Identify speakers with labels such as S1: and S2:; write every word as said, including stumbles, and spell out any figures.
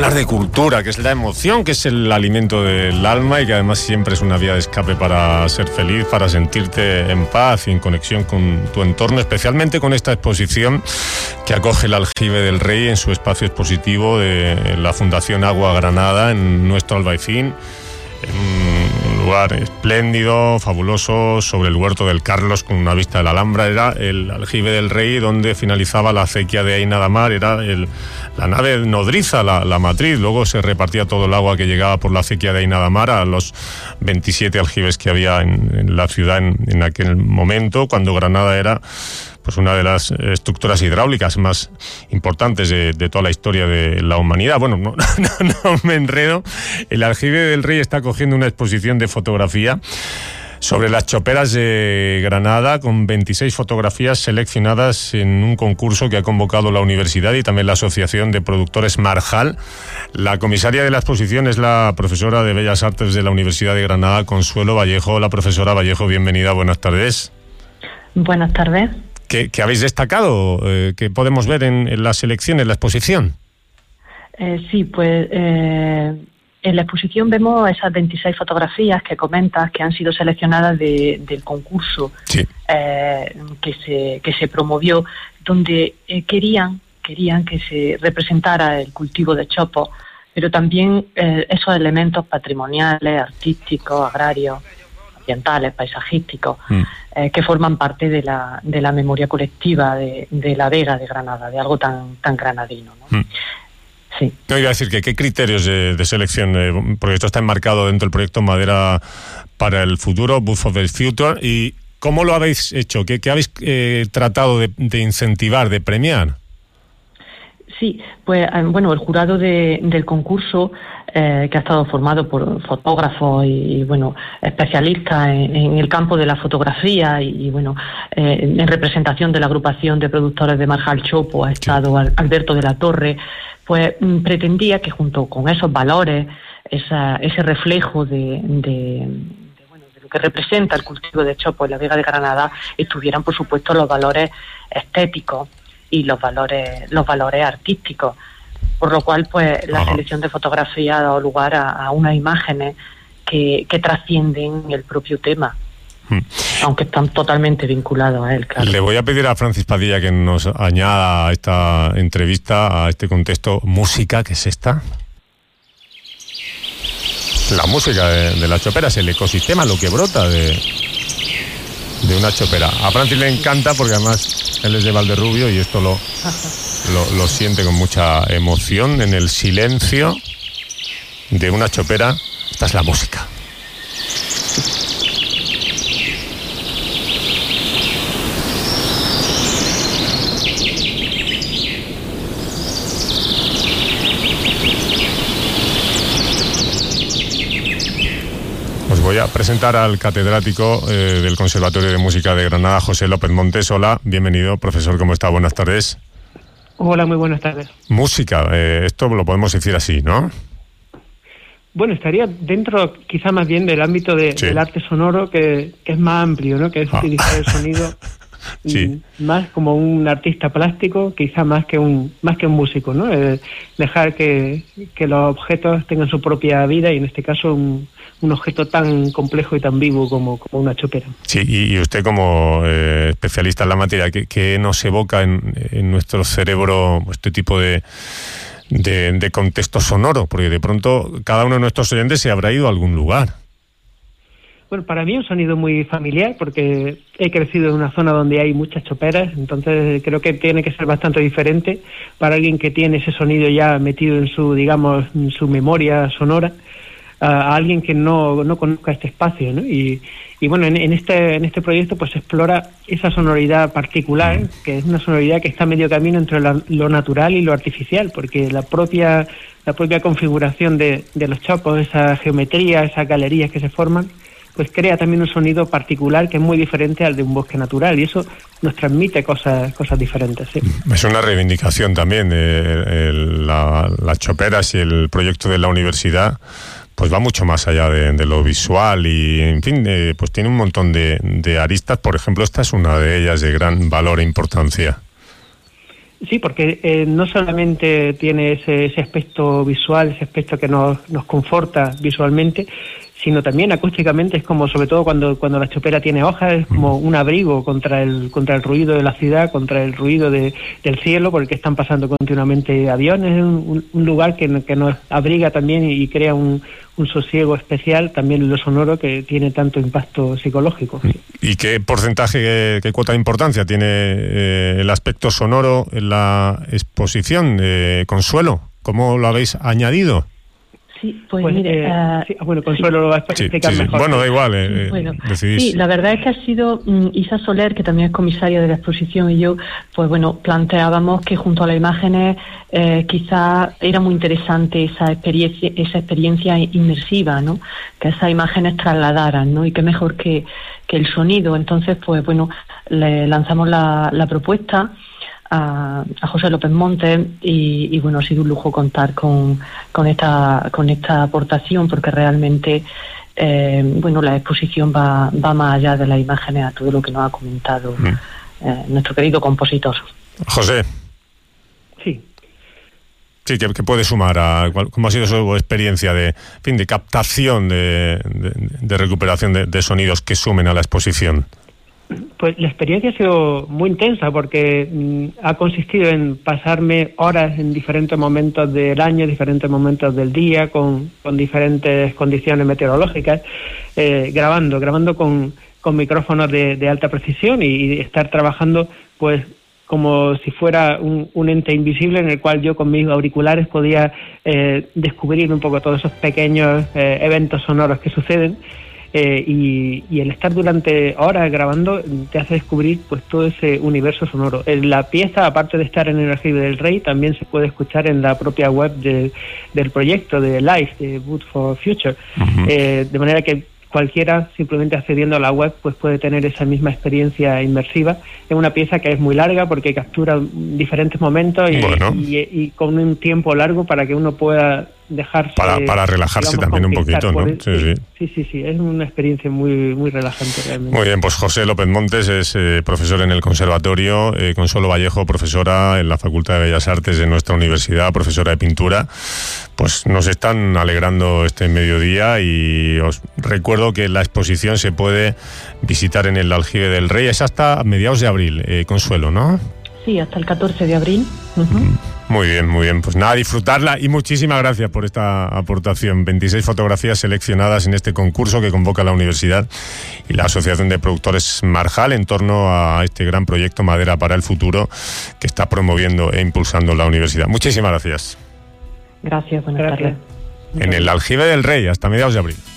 S1: hablar de cultura, que es la emoción, que es el alimento del alma y que además siempre es una vía de escape para ser feliz, para sentirte en paz y en conexión con tu entorno, especialmente con esta exposición que acoge el Aljibe del Rey en su espacio expositivo de la Fundación Agua Granada en nuestro Albaicín, en un lugar espléndido, fabuloso, sobre el huerto del Carlos con una vista de la Alhambra. Era el Aljibe del Rey donde finalizaba la acequia de Aina de Mar, era el, la nave nodriza, la, la matriz. Luego se repartía todo el agua que llegaba por la acequia de Aina de Mar a los veintisiete aljibes que había en, en la ciudad en, en aquel momento, cuando Granada era pues una de las estructuras hidráulicas más importantes de, de toda la historia de la humanidad. Bueno, no, no, no me enredo. El Aljibe del Rey está cogiendo una exposición de fotografía sobre las choperas de Granada, con veintiséis fotografías seleccionadas en un concurso que ha convocado la universidad y también la Asociación de Productores Marjal. La comisaria de la exposición es la profesora de Bellas Artes de la Universidad de Granada, Consuelo Vallejo. Hola, profesora Vallejo, bienvenida, buenas tardes.
S2: Buenas tardes.
S1: ¿Qué, qué habéis destacado? Eh, ¿Qué podemos ver en, en la selección, en la exposición?
S2: Eh, sí, pues eh, en la exposición vemos esas veintiséis fotografías que comentas que han sido seleccionadas de, del concurso
S1: sí.
S2: eh, que se que se promovió, donde eh, querían querían que se representara el cultivo de chopo, pero también eh, esos elementos patrimoniales, artísticos, agrarios, ambientales, paisajísticos, mm. eh, que forman parte de la de la memoria colectiva de, de la Vega de Granada, de algo tan tan granadino, ¿no? Mm. Sí.
S1: No, iba a decir que qué criterios de, de selección, eh, porque esto está enmarcado dentro del proyecto Madera para el Futuro, Wood for the Future, y ¿cómo lo habéis hecho? ¿Qué, qué habéis eh, tratado de, de incentivar, de premiar?
S2: Sí, pues bueno, el jurado de, del concurso, eh, que ha estado formado por fotógrafos y, y bueno, especialistas en, en el campo de la fotografía y, y bueno, eh, en representación de la agrupación de productores de Marjal Chopo ha estado sí. Alberto de la Torre, pues pretendía que junto con esos valores, esa, ese reflejo de, de, de, bueno, de lo que representa el cultivo de chopo en la Vega de Granada, estuvieran por supuesto los valores estéticos y los valores los valores artísticos, por lo cual pues la Ajá. selección de fotografía ha dado lugar a, a unas imágenes que, que trascienden el propio tema, hmm. aunque están totalmente vinculados a él, claro.
S1: Le voy a pedir a Francis Padilla que nos añada a esta entrevista, a este contexto, música, ¿qué es esta? La música de, de las choperas, el ecosistema, lo que brota de... de una chopera. A Francis le encanta porque además él es de Valderrubio y esto lo, lo, lo siente con mucha emoción en el silencio de una chopera. Esta es la música. Voy a presentar al catedrático eh, del Conservatorio de Música de Granada, José López Montes. Hola, bienvenido, profesor, ¿cómo está? Buenas tardes.
S3: Hola, muy buenas tardes.
S1: Música, eh, esto lo podemos decir así, ¿no?
S3: Bueno, estaría dentro quizá más bien del ámbito de, sí. del arte sonoro, que, que es más amplio, ¿no? Que es ah. utilizar el sonido sí. más como un artista plástico, quizá más que un más que un músico, ¿no? Eh, dejar que, que los objetos tengan su propia vida y en este caso un un objeto tan complejo y tan vivo como, como una chopera.
S1: Sí, y, y usted como eh, especialista en la materia, ¿qué, qué nos evoca en, en nuestro cerebro este tipo de, de, de contexto sonoro? Porque de pronto cada uno de nuestros oyentes se habrá ido a algún lugar.
S3: Bueno, para mí es un sonido muy familiar porque he crecido en una zona donde hay muchas choperas, entonces creo que tiene que ser bastante diferente para alguien que tiene ese sonido ya metido en su, digamos, en su memoria sonora, a alguien que no, no conozca este espacio, ¿no? Y, y bueno, en, en este en este proyecto pues explora esa sonoridad particular, que es una sonoridad que está a medio camino entre la, lo natural y lo artificial, porque la propia la propia configuración de, de los chopos, esa geometría, esas galerías que se forman, pues crea también un sonido particular que es muy diferente al de un bosque natural, y eso nos transmite cosas cosas diferentes, ¿sí?
S1: Es una reivindicación también de el, la, las choperas y el proyecto de la universidad. Pues va mucho más allá de, de lo visual y, en fin, eh, pues tiene un montón de, de aristas. Por ejemplo, esta es una de ellas de gran valor e importancia.
S3: Sí, porque eh, no solamente tiene ese, ese aspecto visual, ese aspecto que nos, nos conforta visualmente, sino también acústicamente es como, sobre todo cuando cuando la chopera tiene hojas, es como un abrigo contra el contra el ruido de la ciudad, contra el ruido de, del cielo, por el que están pasando continuamente aviones. Es un, un lugar que, que nos abriga también y crea un, un sosiego especial, también lo sonoro, que tiene tanto impacto psicológico.
S1: ¿Y qué porcentaje, qué, qué cuota de importancia tiene eh, el aspecto sonoro en la exposición? Eh, Consuelo, ¿cómo lo habéis añadido?
S2: Sí, pues,
S3: pues
S2: mire...
S3: eh,
S2: uh,
S3: sí, bueno, Consuelo sí. lo va a explicar
S1: sí, sí,
S3: mejor.
S1: Bueno, da igual, eh,
S2: sí, bueno,
S1: decidís.
S2: Sí, la verdad es que ha sido um, Isa Soler, que también es comisaria de la exposición, y yo, pues bueno, planteábamos que junto a las imágenes eh, quizá era muy interesante esa experiencia, esa experiencia inmersiva, ¿no? Que esas imágenes trasladaran, ¿no? Y qué mejor que, que el sonido. Entonces, pues bueno, le lanzamos la, la propuesta A, a José López Montes y, y bueno, ha sido un lujo contar con, con esta con esta aportación, porque realmente eh, bueno, la exposición va, va más allá de las imágenes, a todo lo que nos ha comentado mm. eh, nuestro querido compositor.
S1: José.
S3: Sí.
S1: Sí, que, que puede sumar a cómo ha sido su experiencia de, en fin, de captación, de, de, de recuperación de, de sonidos que sumen a la exposición.
S3: Pues la experiencia ha sido muy intensa, porque mm, ha consistido en pasarme horas en diferentes momentos del año, diferentes momentos del día, con, con diferentes condiciones meteorológicas, eh, grabando, grabando con, con micrófonos de, de alta precisión y, y estar trabajando pues como si fuera un, un ente invisible, en el cual yo con mis auriculares podía eh, descubrir un poco todos esos pequeños eh, eventos sonoros que suceden. Eh, y, y el estar durante horas grabando te hace descubrir pues todo ese universo sonoro. En la pieza, aparte de estar en el Aljibe del Rey, también se puede escuchar en la propia web de, del proyecto de Live, de Wood for Future. Uh-huh. eh, de manera que cualquiera, simplemente accediendo a la web, pues puede tener esa misma experiencia inmersiva. Es una pieza que es muy larga porque captura diferentes momentos y, bueno. y, y con un tiempo largo para que uno pueda dejarse...
S1: Para, para relajarse digamos, también un poquito, ¿no?
S3: Sí sí. sí, sí, sí, es una experiencia muy muy relajante realmente.
S1: Muy bien, pues José López Montes es eh, profesor en el Conservatorio, eh, Consuelo Vallejo, profesora en la Facultad de Bellas Artes de nuestra universidad, profesora de pintura. Pues nos están alegrando este mediodía y os recuerdo que la exposición se puede visitar en el Aljibe del Rey. Es hasta mediados de abril, eh, Consuelo, ¿no?
S2: Sí, hasta el catorce de abril. Uh-huh.
S1: Muy bien, muy bien. Pues nada, disfrutarla y muchísimas gracias por esta aportación. veintiséis fotografías seleccionadas en este concurso que convoca la Universidad y la Asociación de Productores Marjal en torno a este gran proyecto Madera para el Futuro que está promoviendo e impulsando la Universidad. Muchísimas gracias.
S2: Gracias, buenas tardes.
S1: En el Aljibe del Rey, hasta mediados de abril.